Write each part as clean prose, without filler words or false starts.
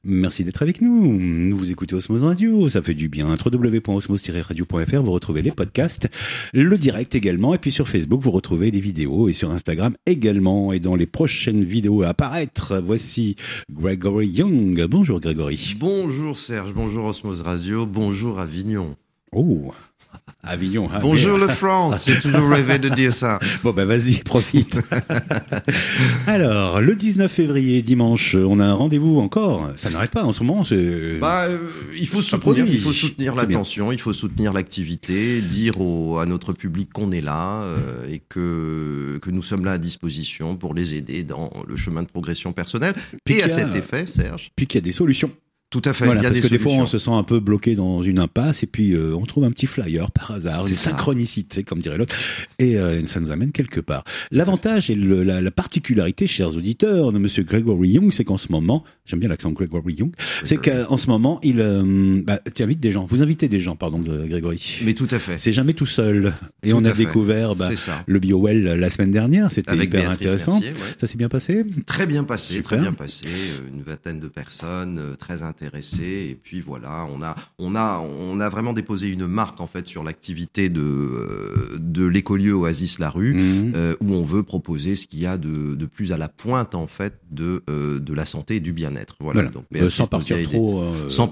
Merci d'être avec nous. Vous écoutez Osmose Radio, ça fait du bien. www.osmose-radio.fr, vous retrouvez les podcasts, le direct également, et puis sur Facebook, vous retrouvez des vidéos, et sur Instagram également. Et dans les prochaines vidéos à apparaître, voici Gregory Young. Bonjour Gregory. Bonjour Serge, bonjour Osmose Radio, bonjour Avignon. Oh, Avignon. Hein, bonjour le France, j'ai toujours rêvé de dire ça. Bon ben vas-y, profite. Alors, le 19 février, dimanche, on a un rendez-vous encore. Ça n'arrête pas en ce moment. Il faut soutenir l'attention, il faut soutenir l'activité, dire à notre public qu'on est là et que nous sommes là à disposition pour les aider dans le chemin de progression personnelle. Et à cet effet, Serge. Puis qu'il y a des solutions. Tout à fait. Voilà, il y a parce des que solutions. des fois on se sent un peu bloqué dans une impasse et puis on trouve un petit flyer par hasard, une synchronicité comme dirait l'autre, et ça nous amène quelque part. L'avantage et la particularité, chers auditeurs, de Monsieur Gregory Young, c'est qu'en ce moment, j'aime bien l'accent Gregory Young, c'est qu'en ce moment il vous invitez des gens, Grégory. Mais tout à fait. C'est jamais tout seul. Et on a découvert le BioWell la semaine dernière, c'était avec hyper Béatrice intéressant. Mercier, ouais. Ça s'est bien passé. Très bien passé, Super. très bien passé. Une vingtaine de personnes très intéressées. Et puis voilà, on a vraiment déposé une marque en fait sur l'activité de l'écolieu Oasis La Rue, où on veut proposer ce qu'il y a de plus à la pointe en fait de la santé et du bien-être. Voilà. Donc, sans partir trop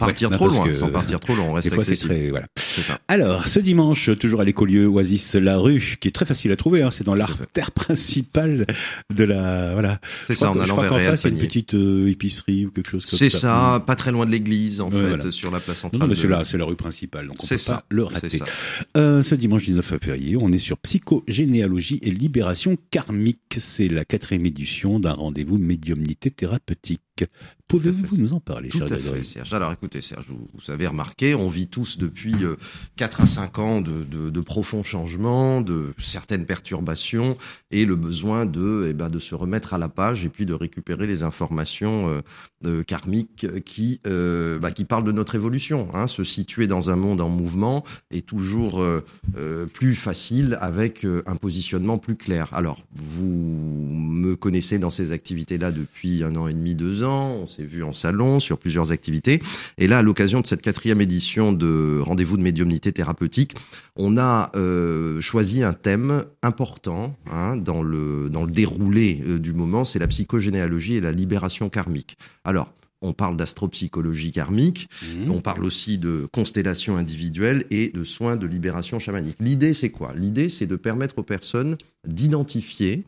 loin, on reste accessible. C'est ça. Alors, ce dimanche, toujours à l'écolieu Oasis La Rue, qui est très facile à trouver, hein, c'est dans l'artère principale de la, voilà. C'est ça, en allant vers Réal Panier. Il y a une petite épicerie ou quelque chose comme ça. C'est ça, pas très loin de l'église, en fait, sur la place centrale. Non, mais c'est la rue principale, donc on peut pas le rater. Ce dimanche 19 février, on est sur psychogénéalogie et libération karmique. C'est la 4e édition d'un rendez-vous médiumnité thérapeutique. Pouvez-vous nous en parler, cher Grégory ? Tout à fait, Serge. Alors, écoutez, Serge, vous avez remarqué, on vit tous depuis 4 à 5 ans de profonds changements, de certaines perturbations, et le besoin de se remettre à la page et puis de récupérer les informations karmiques qui parlent de notre évolution. Hein. Se situer dans un monde en mouvement est toujours plus facile avec un positionnement plus clair. Alors, vous me connaissez dans ces activités-là depuis 1 an et demi, 2 ans. On s'est vu en salon sur plusieurs activités. Et là, à l'occasion de cette 4e édition de Rendez-vous de médiumnité thérapeutique, on a choisi un thème important dans le déroulé du moment, c'est la psychogénéalogie et la libération karmique. Alors, on parle d'astropsychologie karmique, on parle aussi de constellations individuelles et de soins de libération chamanique. L'idée, c'est quoi ? L'idée, c'est de permettre aux personnes d'identifier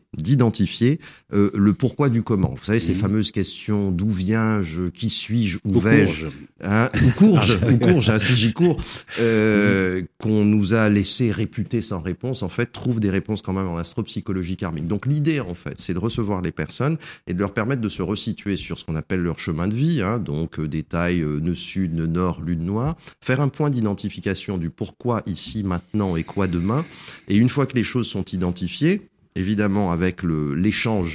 le pourquoi du comment. Vous savez, ces fameuses questions, d'où viens-je, qui suis-je, où vais-je, ou courge, si j'y cours, qu'on nous a laissé réputer sans réponse, en fait, trouvent des réponses quand même en astropsychologie karmique. Donc l'idée, en fait, c'est de recevoir les personnes et de leur permettre de se resituer sur ce qu'on appelle leur chemin de vie, donc détail nœud sud, nœud nord, lune noire, faire un point d'identification du pourquoi ici, maintenant et quoi demain. Et une fois que les choses sont identifiées, évidemment avec l'échange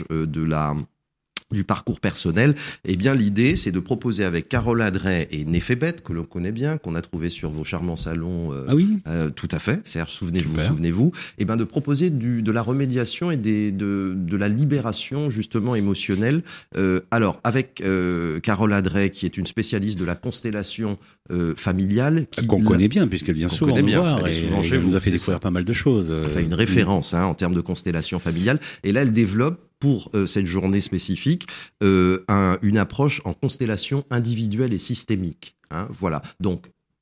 du parcours personnel, l'idée, c'est de proposer avec Carole Adret et Néphébet, que l'on connaît bien, qu'on a trouvé sur vos charmants salons. Tout à fait. Serge, souvenez-vous. De proposer de la remédiation et de la libération, justement, émotionnelle. Alors, avec Carole Adret, qui est une spécialiste de la constellation familiale. Qu'on connaît bien, puisqu'elle vient souvent nous voir. Elle nous a fait découvrir pas mal de choses. Enfin, une référence, en termes de constellation familiale. Et là, elle développe, pour cette journée spécifique, une approche en constellation individuelle et systémique. Voilà. Donc,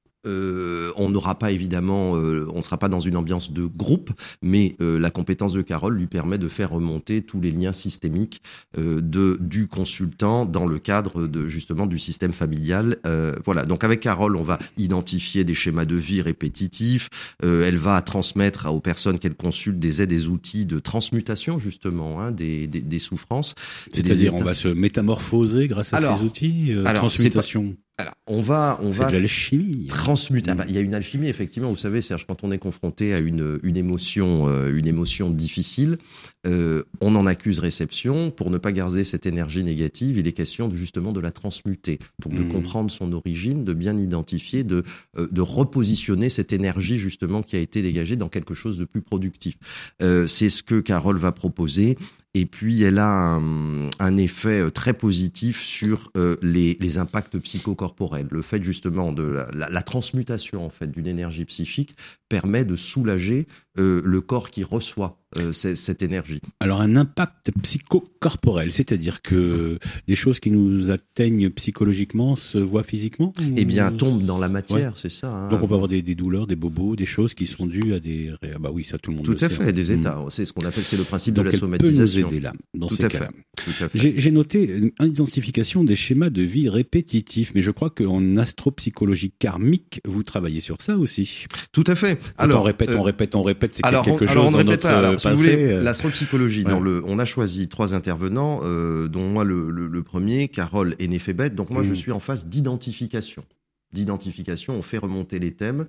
on n'aura pas évidemment, on ne sera pas dans une ambiance de groupe, mais la compétence de Carole lui permet de faire remonter tous les liens systémiques du consultant dans le cadre justement du système familial. Voilà. Donc avec Carole, on va identifier des schémas de vie répétitifs. Elle va transmettre aux personnes qu'elle consulte des aides, des outils de transmutation justement des souffrances. C'est-à-dire, on va se métamorphoser grâce à ces outils. Transmutation. Alors, on va c'est de l'alchimie. Transmuter. Il y a une alchimie, effectivement. Vous savez, Serge, quand on est confronté à une émotion difficile, on en accuse réception. Pour ne pas garder cette énergie négative, il est question justement de la transmuter, de comprendre son origine, de bien identifier, de repositionner cette énergie justement qui a été dégagée dans quelque chose de plus productif. C'est ce que Carole va proposer. et puis elle a un effet très positif sur les impacts psychocorporels. Le fait justement de la transmutation en fait d'une énergie psychique permet de soulager le corps qui reçoit cette énergie. Alors un impact psychocorporel, c'est-à-dire que les choses qui nous atteignent psychologiquement se voient physiquement Eh bien, tombent dans la matière, c'est ça. Hein. Donc on peut avoir des douleurs, des bobos, des choses qui sont dues à des... Ah bah oui, ça tout le monde le sait. Tout à fait, des états. C'est ce qu'on appelle, c'est le principe donc de la somatisation. Peut nous aider là, dans tout ces à cas-là. fait. Tout à fait. J'ai noté une identification des schémas de vie répétitifs, mais je crois qu'en astropsychologie karmique, vous travaillez sur ça aussi. Tout à fait. Alors, on répète, c'est quelque chose on ne dans répète notre pas. Alors, passé. Si vous voulez, l'astropsychologie, ouais. on a choisi 3 intervenants, dont moi le premier, Carole et Néphébet. Donc moi, je suis en phase d'identification. On fait remonter les thèmes,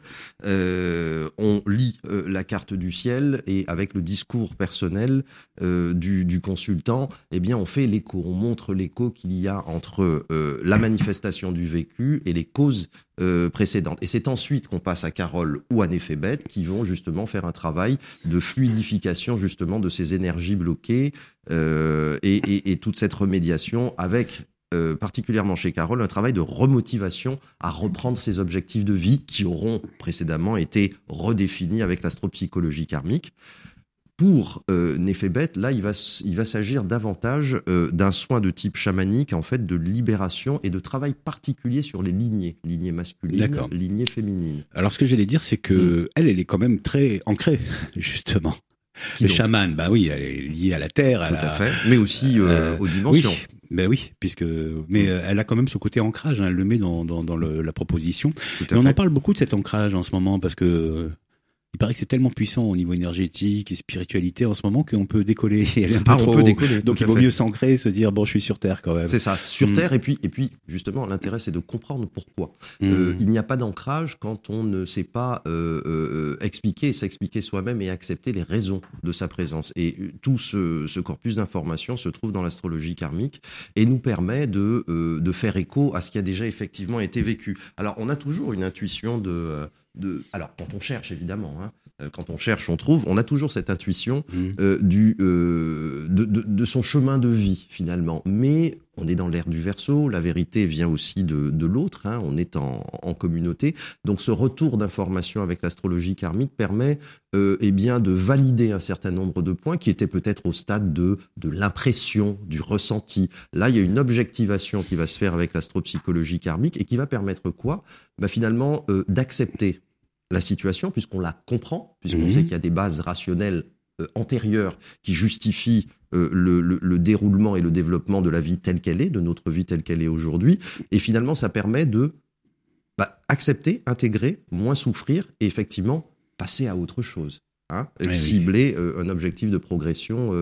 on lit la carte du ciel et avec le discours personnel du consultant, eh bien on fait l'écho, on montre l'écho qu'il y a entre la manifestation du vécu et les causes précédentes. Et c'est ensuite qu'on passe à Carole ou à Néphébet qui vont justement faire un travail de fluidification justement de ces énergies bloquées et toute cette remédiation avec particulièrement chez Carole, un travail de remotivation à reprendre ses objectifs de vie qui auront précédemment été redéfinis avec l'astropsychologie karmique. Pour Néphébet, là, il va s'agir davantage d'un soin de type chamanique, en fait, de libération et de travail particulier sur les lignées masculines, lignées féminines. Alors, ce que j'allais dire, c'est que elle est quand même très ancrée, justement. Le chaman, bah oui, elle est liée à la terre. Tout à fait, mais aussi aux dimensions. Oui. Ben oui, mais elle a quand même ce côté ancrage, hein, elle le met dans la proposition. Et on en parle beaucoup de cet ancrage en ce moment parce que il paraît que c'est tellement puissant au niveau énergétique et spiritualité en ce moment qu'on peut décoller. On peut décoller. Donc il vaut mieux s'ancrer, se dire bon, je suis sur Terre quand même. C'est ça, sur Terre. Et puis justement, l'intérêt c'est de comprendre pourquoi. Il n'y a pas d'ancrage quand on ne sait pas s'expliquer soi-même et accepter les raisons de sa présence. Et tout ce corpus d'informations se trouve dans l'astrologie karmique et nous permet de faire écho à ce qui a déjà effectivement été vécu. Alors on a toujours une intuition alors quand on cherche évidemment, quand on cherche, on trouve. On a toujours cette intuition de son chemin de vie finalement. Mais on est dans l'ère du Verseau. La vérité vient aussi de l'autre. On est en communauté. Donc ce retour d'information avec l'astrologie karmique permet de valider un certain nombre de points qui étaient peut-être au stade de l'impression, du ressenti. Là, il y a une objectivation qui va se faire avec l'astropsychologie karmique et qui va permettre quoi ? Finalement, d'accepter la situation, puisqu'on la comprend, puisqu'on sait qu'il y a des bases rationnelles antérieures qui justifient le déroulement et le développement de la vie telle qu'elle est, de notre vie telle qu'elle est aujourd'hui. Et finalement, ça permet de accepter, intégrer, moins souffrir et effectivement passer à autre chose. Cibler un objectif de progression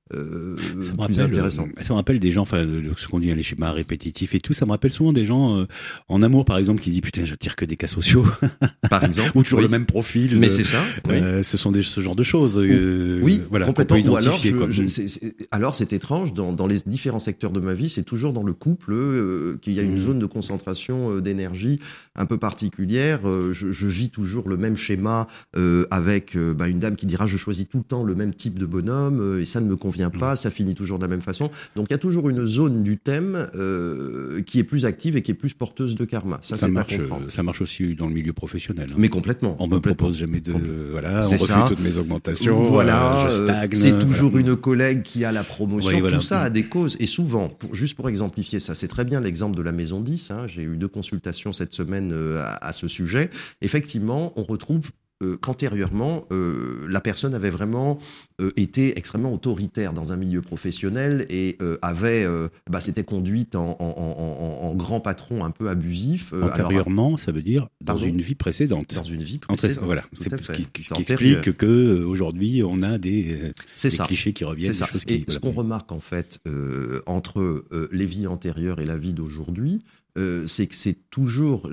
plus intéressant. Ça me rappelle des gens, ce qu'on dit les schémas répétitifs et tout, ça me rappelle souvent des gens en amour par exemple qui disent putain j'attire que des cas sociaux par exemple ou toujours le même profil. Mais c'est ça. Ce sont ce genre de choses. Voilà, complètement. Ou alors c'est étrange dans les différents secteurs de ma vie, c'est toujours dans le couple qu'il y a une zone de concentration d'énergie un peu particulière. Je vis toujours le même schéma avec une dame qui dira je choisis tout le temps le même type de bonhomme et ça ne me convient pas, ça finit toujours de la même façon. Donc il y a toujours une zone du thème qui est plus active et qui est plus porteuse de karma. Ça marche, ça marche aussi dans le milieu professionnel. Mais complètement. On me propose jamais on refuse toutes mes augmentations. Voilà, je stagne. C'est toujours une collègue qui a la promotion. Tout ça a des causes. Et souvent, juste pour exemplifier ça, c'est très bien l'exemple de la maison 10. J'ai eu 2 consultations cette semaine à ce sujet. Effectivement, on retrouve qu'antérieurement, la personne avait vraiment été extrêmement autoritaire dans un milieu professionnel et s'était conduite en grand patron un peu abusif. Antérieurement, ça veut dire dans une vie précédente. Dans une vie précédente. Voilà, c'est ce qui explique que aujourd'hui on a des clichés qui reviennent. C'est ça. Et ce qu'on remarque en fait entre les vies antérieures et la vie d'aujourd'hui, c'est que c'est toujours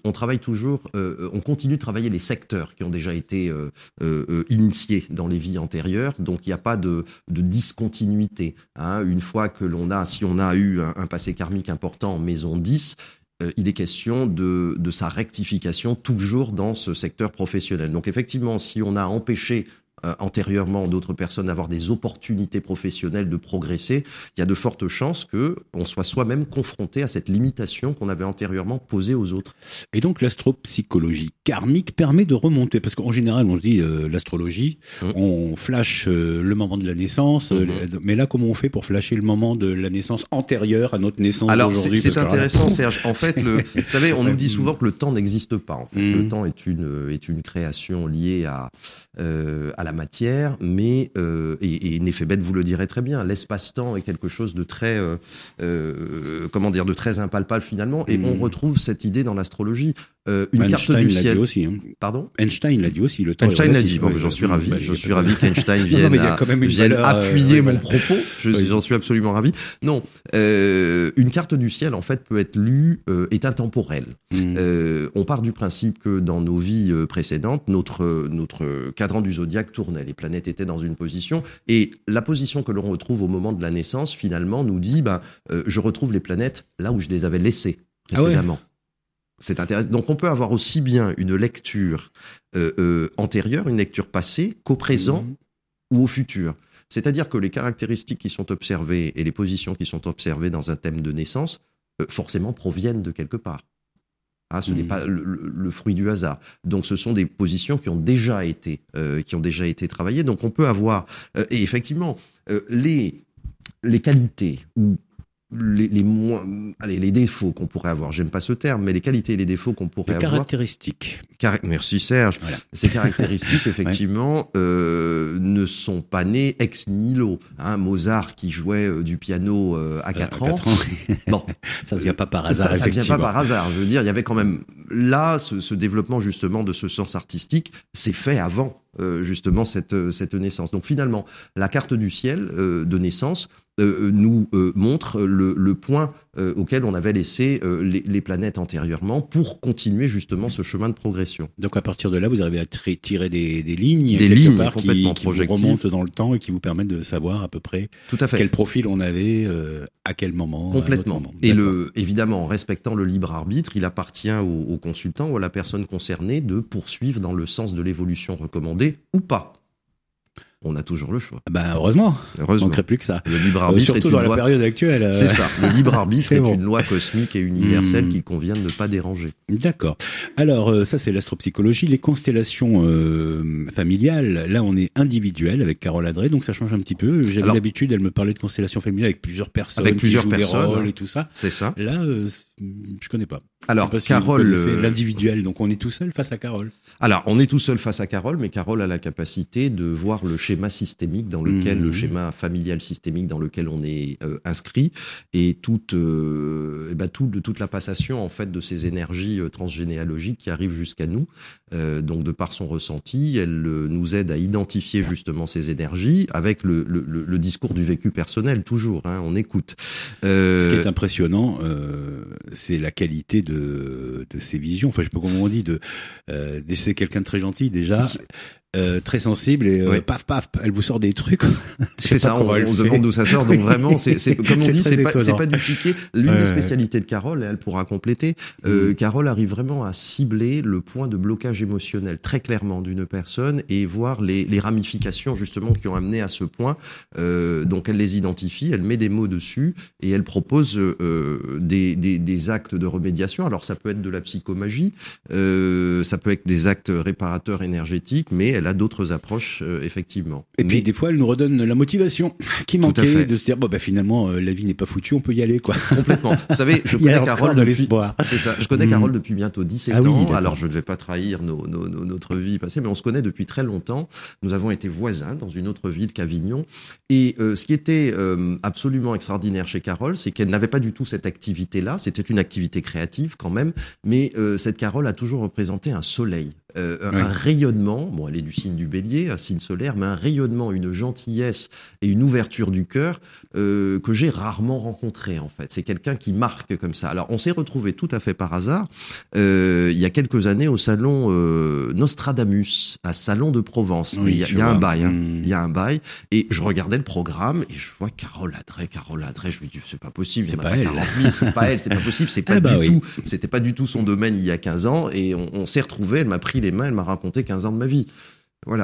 on continue de travailler les secteurs qui ont déjà été initiés dans les vies antérieures, donc il n'y a pas de discontinuité. Une fois que si on a eu un passé karmique important en maison 10, il est question de sa rectification toujours dans ce secteur professionnel. Donc effectivement, si on a empêché antérieurement d'autres personnes avoir des opportunités professionnelles de progresser, il y a de fortes chances que on soit soi-même confronté à cette limitation qu'on avait antérieurement posée aux autres. Et donc l'astropsychologie karmique permet de remonter, parce qu'en général on se dit l'astrologie, on flash le moment de la naissance, mais là comment on fait pour flasher le moment de la naissance antérieure à notre naissance? Alors aujourd'hui, c'est intéressant, Serge. En fait, vous savez, on nous dit souvent que le temps n'existe pas. En fait. Le temps est une création liée à la matière, mais et Néphébeth vous le dirait très bien, l'espace-temps est quelque chose de très de très impalpable finalement, et on retrouve cette idée dans l'astrologie. Une carte du ciel. L'a dit aussi, hein. Pardon? Einstein l'a dit aussi. Le temps Einstein l'a dit. Bon, j'en suis ravi. Je suis ravi qu'Einstein vienne appuyer mon propos. J'en suis absolument ravi. Non, une carte du ciel en fait peut être lue, est intemporelle. On part du principe que dans nos vies précédentes, notre cadran du zodiaque tournait. Les planètes étaient dans une position, et la position que l'on retrouve au moment de la naissance finalement nous dit, je retrouve les planètes là où je les avais laissées précédemment. C'est intéressant. Donc on peut avoir aussi bien une lecture antérieure, une lecture passée, qu'au présent ou au futur. C'est-à-dire que les caractéristiques qui sont observées et les positions qui sont observées dans un thème de naissance, forcément proviennent de quelque part. Ce n'est pas le fruit du hasard. Donc ce sont des positions qui ont déjà été travaillées. Donc on peut avoir et effectivement les qualités ou les défauts qu'on pourrait avoir, j'aime pas ce terme, mais les qualités et les défauts qu'on pourrait avoir. Caractéristiques. Merci Serge. Voilà. Ces caractéristiques, effectivement, ne sont pas nées ex nihilo. Mozart qui jouait du piano à 4 ans. Bon, ça ne vient pas par hasard. Ça vient pas par hasard. Je veux dire, il y avait quand même là ce développement justement de ce sens artistique, c'est fait avant justement cette naissance. Donc finalement, la carte du ciel de naissance nous montre le point auquel on avait laissé les planètes antérieurement pour continuer justement ce chemin de progression. Donc à partir de là, vous arrivez à tirer des lignes, complètement qui vous remontent dans le temps et qui vous permettent de savoir à peu près quel profil on avait, à quel moment. Complètement. Et évidemment, en respectant le libre arbitre, il appartient au consultant ou à la personne concernée de poursuivre dans le sens de l'évolution recommandée ou pas. On a toujours le choix. Heureusement. Il ne manquerait plus que ça. Le libre arbitre surtout dans la période actuelle. C'est ça. Le libre arbitre est une loi cosmique et universelle qu'il convient de ne pas déranger. D'accord. Alors, ça, c'est l'astropsychologie. Les constellations familiales, là, on est individuel avec Carole Adret, donc ça change un petit peu. J'avais l'habitude, elle me parlait de constellations familiales avec plusieurs personnes. Avec plusieurs personnes. Des rôles et tout ça. C'est ça. Là, je connais pas. Alors, si Carole, c'est l'individuel, donc on est tout seul face à Carole. Alors, on est tout seul face à Carole, mais Carole a la capacité de voir le schéma systémique dans lequel, le schéma familial systémique dans lequel on est inscrit, et toute la passation en fait de ces énergies transgénéalogiques qui arrivent jusqu'à nous. Donc, de par son ressenti, elle nous aide à identifier justement ces énergies avec le discours du vécu personnel toujours. On écoute. Ce qui est impressionnant, c'est la qualité de ses visions. Enfin, je sais pas comment on dit. C'est quelqu'un de très gentil déjà. Très sensible et paf, elle vous sort des trucs. C'est ça, on se demande d'où ça sort. Donc vraiment, c'est comme on dit, c'est pas du chiquet. L'une des spécialités de Carole, et elle pourra compléter, Carole arrive vraiment à cibler le point de blocage émotionnel très clairement d'une personne et voir les ramifications justement qui ont amené à ce point. Donc elle les identifie, elle met des mots dessus et elle propose des actes de remédiation. Alors ça peut être de la psychomagie, ça peut être des actes réparateurs énergétiques, mais elle a d'autres approches, effectivement. Et puis, des fois, elle nous redonne la motivation qui manquait de se dire, finalement, la vie n'est pas foutue, on peut y aller, quoi. Complètement. Vous savez, je connais Carole depuis, c'est ça. Je connais Carole depuis bientôt 17 ans. Alors, je ne vais pas trahir notre vie passée, mais on se connaît depuis très longtemps. Nous avons été voisins dans une autre ville qu'Avignon. Et, ce qui était, absolument extraordinaire chez Carole, c'est qu'elle n'avait pas du tout cette activité-là. C'était une activité créative, quand même. Mais, cette Carole a toujours représenté un soleil. Un rayonnement, elle est du signe du Bélier, un signe solaire, mais un rayonnement, une gentillesse et une ouverture du cœur que j'ai rarement rencontré en fait. C'est quelqu'un qui marque comme ça. Alors on s'est retrouvé tout à fait par hasard il y a quelques années au salon Nostradamus, à Salon de Provence. Il y a un bail, il y a un bail, et je regardais le programme et je vois Carole Adret, je me dis c'est pas possible, il y en a pas 40 000, c'est pas elle, c'est pas possible, c'est pas tout, c'était pas du tout son domaine il y a 15 ans, et on s'est retrouvés, elle m'a pris les mains, elle m'a raconté 15 ans de ma vie. Voilà.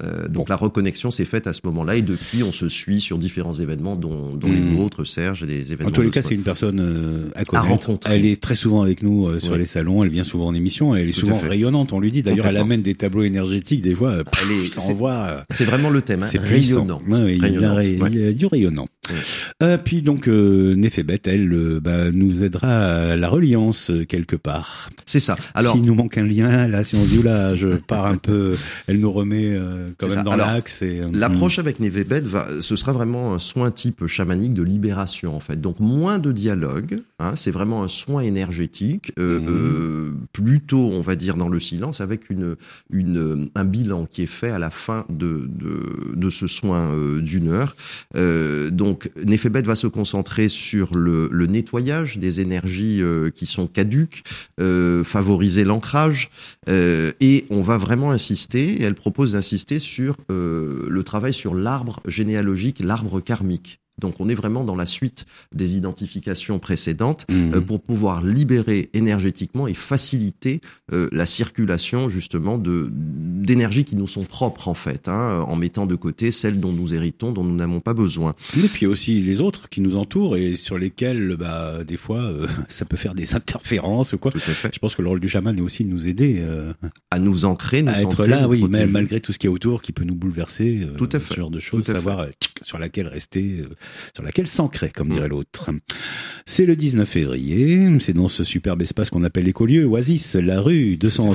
Donc la reconnexion s'est faite à ce moment-là et depuis on se suit sur différents événements dont les vôtres, Serge, et des événements. En tous les cas, c'est une personne à connaître. rencontrer. Elle est très souvent avec nous sur les salons, elle vient souvent en émission, elle est souvent rayonnante, on lui dit. D'ailleurs, elle amène des tableaux énergétiques, des fois, ça envoie. C'est vraiment le thème, c'est rayonnant. Ouais, il y a du rayonnant. Puis donc, Néphébet, elle nous aidera à la reliance quelque part. C'est ça. Alors, s'il nous manque un lien, là, si on dit, oula, je pars un peu, elle nous remet quand même dans l'axe. L'approche avec Néphébet ce sera vraiment un soin type chamanique de libération, en fait. Donc, moins de dialogue, hein, c'est vraiment un soin énergétique, plutôt, on va dire, dans le silence, avec un bilan qui est fait à la fin de ce soin d'une heure. Donc, Néphébet va se concentrer sur le nettoyage des énergies qui sont caduques, favoriser l'ancrage, et on va vraiment insister, et elle propose d'insister sur le travail sur l'arbre généalogique, l'arbre karmique. Donc on est vraiment dans la suite des identifications précédentes pour pouvoir libérer énergétiquement et faciliter la circulation justement d'énergies qui nous sont propres en fait, hein, en mettant de côté celles dont nous héritons, dont nous n'avons pas besoin. Et puis aussi les autres qui nous entourent et sur lesquels des fois ça peut faire des interférences ou quoi. Tout à fait. Je pense que le rôle du chaman est aussi de nous aider à nous ancrer, à être là, oui, malgré tout ce qu'il y a autour qui peut nous bouleverser. Tout à fait. Ce genre de choses, savoir sur laquelle rester. Sur laquelle s'ancrer, comme dirait l'autre. C'est le 19 février, c'est dans ce superbe espace qu'on appelle l'écolieu, Oasis, la rue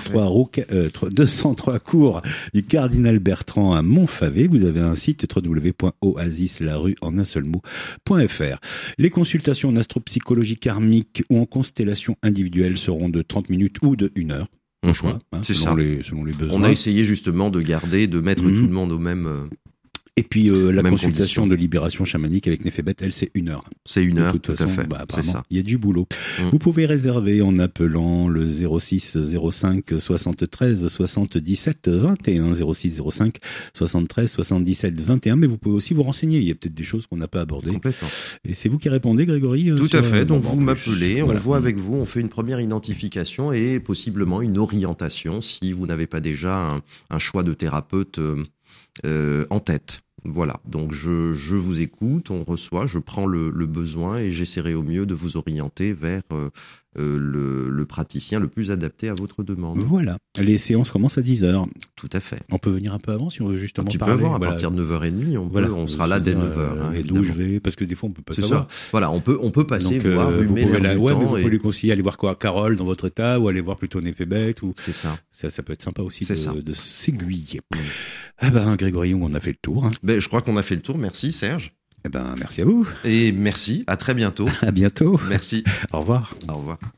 203 cours du Cardinal Bertrand à Montfavet. Vous avez un site www.oasislarue en un seul mot.fr. Les consultations en astropsychologie karmique ou en constellation individuelle seront de 30 minutes ou de 1 heure. Choix, selon les besoins. On a essayé justement de mettre tout le monde au même... Et puis la consultation de libération chamanique avec Néphébet, elle, c'est 1 heure. C'est 1 heure, tout à fait. C'est ça. Il y a du boulot. Vous pouvez réserver en appelant le 06 05 73 77 21, 06 05 73 77 21. Mais vous pouvez aussi vous renseigner. Il y a peut-être des choses qu'on n'a pas abordées. Complètement. Et c'est vous qui répondez, Grégory. Tout à fait. Donc vous m'appelez, on voit avec vous, on fait une première identification et possiblement une orientation si vous n'avez pas déjà un choix de thérapeute en tête. Voilà, donc je vous écoute, on reçoit, je prends le besoin et j'essaierai au mieux de vous orienter vers le praticien le plus adapté à votre demande. Voilà, les séances commencent à 10h. Tout à fait. On peut venir un peu avant si on veut justement tu parler. Tu peux avoir à partir de 9h30, on sera là dès 9h. Et d'où je vais, parce que des fois on peut pas savoir. Ça. Voilà, on peut passer, donc, voir, vous pouvez mais vous pouvez lui conseiller aller voir Carole dans votre état ou aller voir plutôt Néphébet. C'est ça. Ça peut être sympa aussi de s'aiguiller. Grégory, on a fait le tour. Je crois qu'on a fait le tour. Merci Serge. Merci à vous. Et merci. À très bientôt. À bientôt. Merci. Au revoir. Au revoir.